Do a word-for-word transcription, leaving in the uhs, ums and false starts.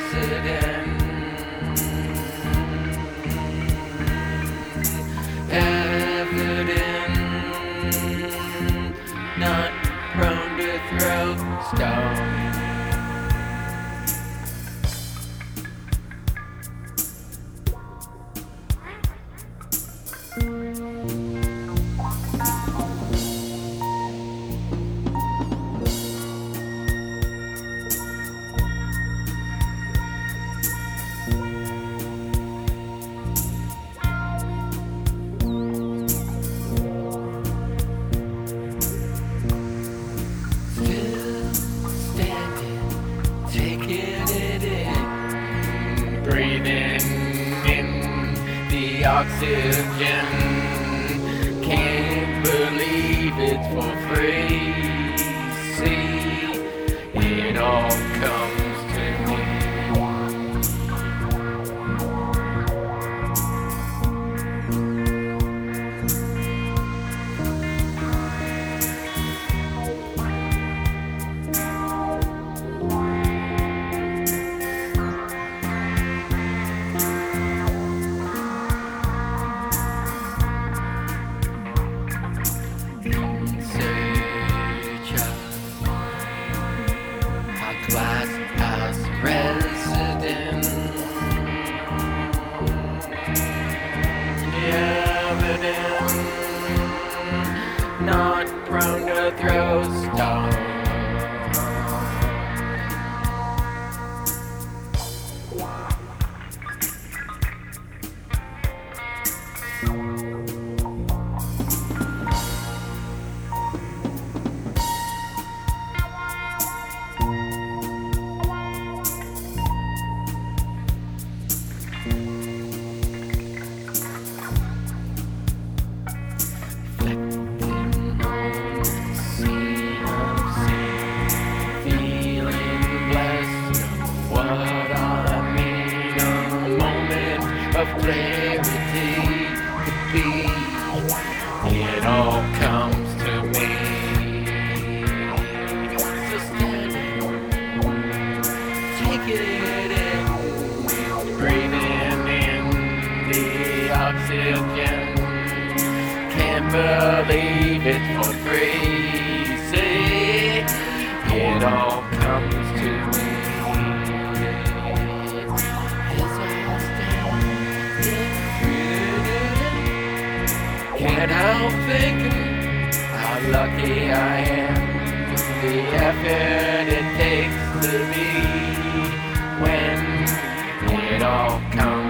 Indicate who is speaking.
Speaker 1: resident. Evident, not prone to throw stones. Breathing in the oxygen, can't believe it's for free. See, it all comes to me. Glass house resident, evident, not prone to throw stones. Of clarity to be, it all comes to me. So standing, taking it in, breathing in the oxygen, can't believe it for free. See, it all comes to me. Can't help thinking how lucky I am, the effort it takes to be when it all comes